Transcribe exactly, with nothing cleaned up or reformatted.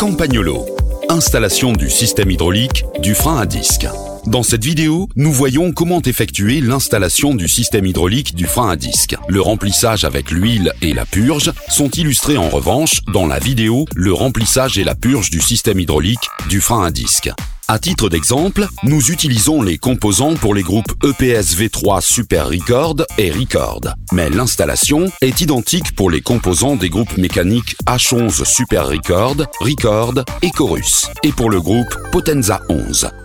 Campagnolo. Installation du système hydraulique du frein à disque. Dans cette vidéo, nous voyons comment effectuer l'installation du système hydraulique du frein à disque. Le remplissage avec l'huile et la purge sont illustrés en revanche dans la vidéo « Le remplissage et la purge du système hydraulique du frein à disque ». À titre d'exemple, nous utilisons les composants pour les groupes E P S V trois Super Record et Record. Mais l'installation est identique pour les composants des groupes mécaniques H onze Super Record, Record et Chorus, et pour le groupe Potenza onze.